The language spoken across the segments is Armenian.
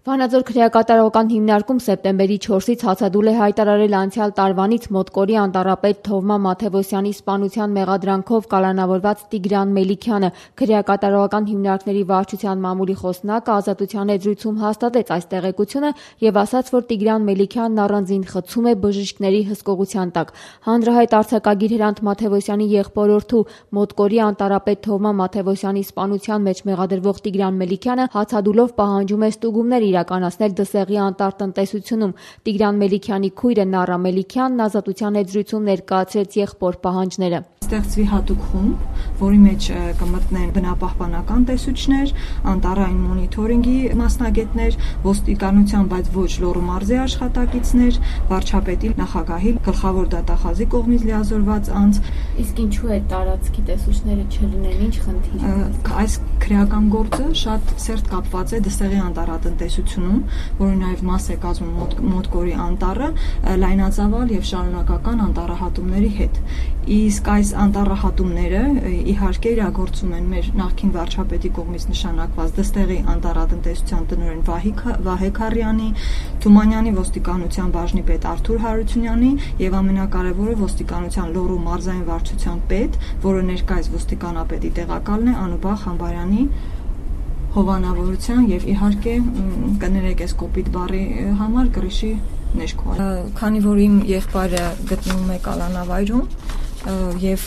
Վանաձոր քրեակատարողական հիմնարկում սեպտեմբերի 4-ից հացադուլ է հայտարարել անցյալ տարվանից Մոտկորի անտառապետ Թովմա Մաթևոսյանի սպանության մեղադրանքով կալանավորված Տիգրան Մելիքյանը։ Քրեակատարողական հիմնարկների վարչության մամուլի խոսնակը Ազատության եզրույցում հաստատեց այս տեղեկությունը եւ ասաց, որ Տիգրան Մելիքյանն առանձին խցում է բժիշկների հսկողության տակ։ Հանրահայտ արձակագիր Հրանտ Մաթևոսյանի եղբորորդու Մոտկորի անտառապետ Թովմա Մաթևոսյանի սպանության մեջ մեղադրվող Տիգրան Մելիքյանը հացադուլով պահանջում է ստուգումներ իրականացնել Դսեղի անտառտնտեսությունում։ Տիգրան Մելիքյանի քույրը Նառա Մելիքյանն Ազատության եզրույցում ներկայացրեց եղբոր պահանջները։ Ստեղծվի հատուկ խումբ, որի մեջ կմտնեն բնապահպանական տեսուչներ, անտառային մոնիթորինգի մասնագետներ, ոստիկանության, բայց ոչ Լոռու մարզի աշխատակիցներ, վարչապետի, նախագահի, գլխավոր դատախազի կողմից լիազորված անձ։ Իսկ ինչու է տարածքի տեսուչները չլինեն, ինչ խնդիր է։ Այս քրեական գործը շատ սերտ կապված է Դսեղի անտառատնտեսությունում, որի նաև մաս է կազմում Մոտկորի անտառը, լայնածավալ եւ շարունակական անտառահատումների հետ։ Իսկ այս անտառահատումները իհարկե իրագործում են մեր նախկին վարչապետի կողմից նշանակված Դստեղի անտառատնտեսության տնօրեն Վահե Քարյանի, Թումանյանի ոստիկանության բաժնի պետ Արթուր Հարությունյանի եւ ամենակարևորը ոստիկանության Լոռու մարզային վարչության պետ, որը ներկայիս ոստիկանապետի տեղակալն է Անուբա Խամբարյանի հովանավորության եւ իհարկե կներեք այս կոպիտ բառի համար գրիշի ներքո։ Քանի որ իմ եղբայրը գտնվում է կալանավայրում եւ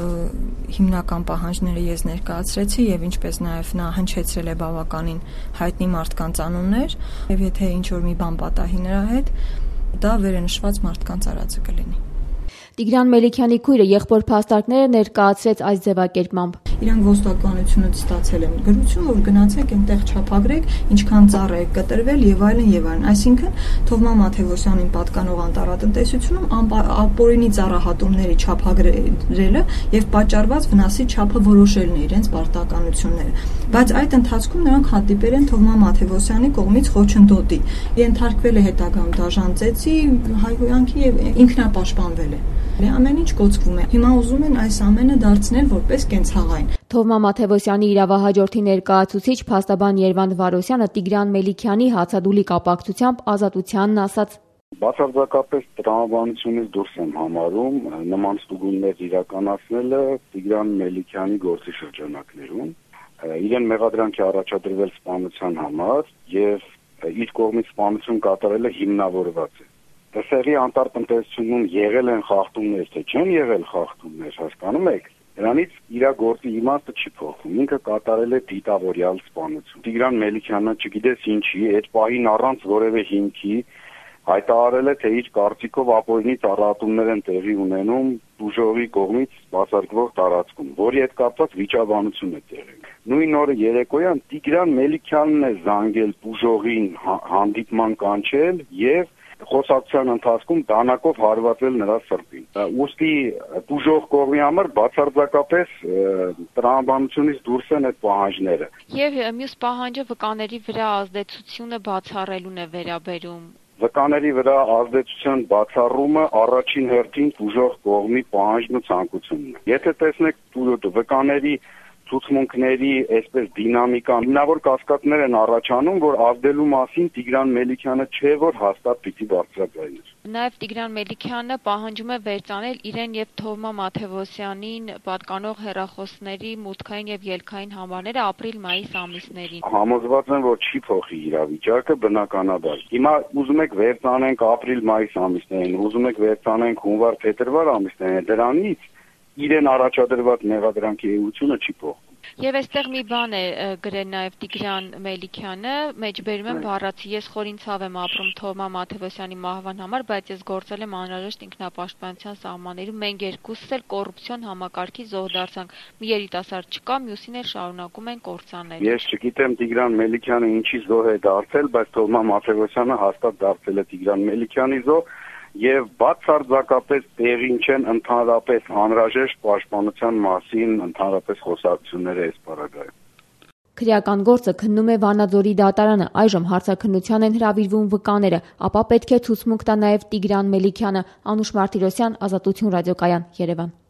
հիմնական պահանջները ես ներկայացրեցի եւ ինչպես նաեւ նա հնչեցրել է բավականին հայտնի մարդկանց անուններ եւ եթե ինչ որ մի բան պատահի նրա հետ, դա վերենշված մարդկանց արածը կլինի։ Տիգրան Մելիքյանի քույրը եղբոր փաստարկները ներկայացրեց այս ձևակերպմամբ։ Իրանք ոստիկանությունից ստացել են գրություն, որ գնացեք այնտեղ չափագրեք, ինչքան ծառ է կտրվել եւ այլն եւ այլն։ Այսինքն Թովմա Մաթևոսյանին պատկանող անտառատնտեսությունում ապօրինի ծառահատումների չափագրելը եւ պատճառված վնասի չափը որոշելն է իրենց պարտականությունները։ Բայց այդ ընթացքում նրանք հանդիպել են Թովմա Մաթևոսյանի կողմից խոչընդոտի։ Ենթարկվել է հետագայում դաժան ծեծի, հայհոյանքի եւ ինքնապաշտպանվել է։ Ամեն ինչ կոծվում է։ Հիմա ուզում են այս ամենը դարձնել որպես կենցաղային։ Թովմա Մաթևոսյանի իրավահաջորդի ներկայացուցիչ փաստաբան Երվանդ Վարոսյանը Տիգրան Մելիքյանի հացադուլի կապակցությամբ Ազատությանն ասաց. Բացարձակապես տրամաբանությունից դուրս եմ համարում նման ստուգումներ իրականացնելը Տիգրան Մելիքյանի գործի շրջանակներում։ Իրեն մեղադրանքի առաջադրվել սպանության համար եւ իր կողմից սպանություն կատարելը հիմնավորված է։ Դսեղի անտառտնտեսությունում եղել են խախտումներ, թե չեն եղել խախտումներ, հասկանում եք։ Դրանից իր գործի իմաստը չի փոխվում։ Ինքը կատարել է դիտավորյալ սպանություն։ Տիգրան Մելիքյանը չգիտես ինչի, այդ պահին առանց որևէ հիմքի հայտարարել է, թե իր կարծիքով ապօրինի ծառայություններ են տեղի ունենում բուժողի կողմից սպասարկվող տարածքում, որի հետ կապված վիճաբանություն է տեղի։ Նույն օրը երեկոյան Տիգրան Մելիքյանն է զանգել բուժողին հանդիպման կանչել եւ խոսակցության ընթացքում դանակով հարվածել նրա սրտին։ Ուստի բուժող կողմի համար բացարձակապես տրամաբանությունից դուրս են այդ պահանջները։ Եվ մյուս պահանջը վկաների վրա ազդեցությունը բացառելուն է վերաբերում։ Վկաների վրա ազդեցության բացառումը առաջին հերթին բուժող կողմի պահանջն ու ցանկությունն է։ Եթե տեսնեք վկաների ցուցմունքների այսպես դինամիկան, հիմնավոր կասկածներ են առաջանում, որ ազդելու մասին Տիգրան Մելիքյանը չէ, որ հաստատ պիտի բարձրաձայներ։ Նաև Տիգրան Մելիքյանը պահանջում է վերցանել իրեն եւ Թովմա Մաթևոսյանին պատկանող հեռախոսների մուտքային եւ ելքային համարները ապրիլ-մայիս ամիսներին։ Համոզված եմ, որ չի փոխի իրավիճակը բնականաբար։ Հիմա ուզում եք վերցանենք ապրիլ-մայիս ամիսներին, ուզում եք վերցանենք հունվար-փետրվար ամիսներին, դրանից իրեն առաջադրված մեղադրանքի էությունը չի փոխվում։ Եվ այստեղ մի բան է գրել նաև Տիգրան Մելիքյանը, մեջբերում եմ բառացի, ես խորին ցավ եմ ապրում Թովմա Մաթևոսյանի մահվան համար, բայց ես գործել եմ անհրաժեշտ ինքնապաշտպանության սահմաններում, մենք երկուսս էլ կոռուպցիոն համակարգի զոհ դարձանք։ Մի երիտասարդ չկա, մյուսին էլ շարունակում են կործանել։ Ես չգիտեմ Տիգրան Մելիքյանը ինչի զոհ է դարձել, բայց Թովմա Մաթևոսյանը հաստատ դարձել է Տիգրան Մելիքյանի զոհ եւ բացարձակապես տեղին չեն ընդհանրապես անհրաժեշտ պաշտպանության մասին ընդհանրապես խոսակցությունները այս պարագայում։ Քրեական գործը քննում է Վանաձորի դատարանը, այժմ հարցաքննության են հրավիրվում վկաները, ապա պետք է ցուցմունք տա նաև Տիգրան Մելիքյանը։ Անուշ Մարտիրոսյան, Ազատություն ռադիոկայան, Երևան։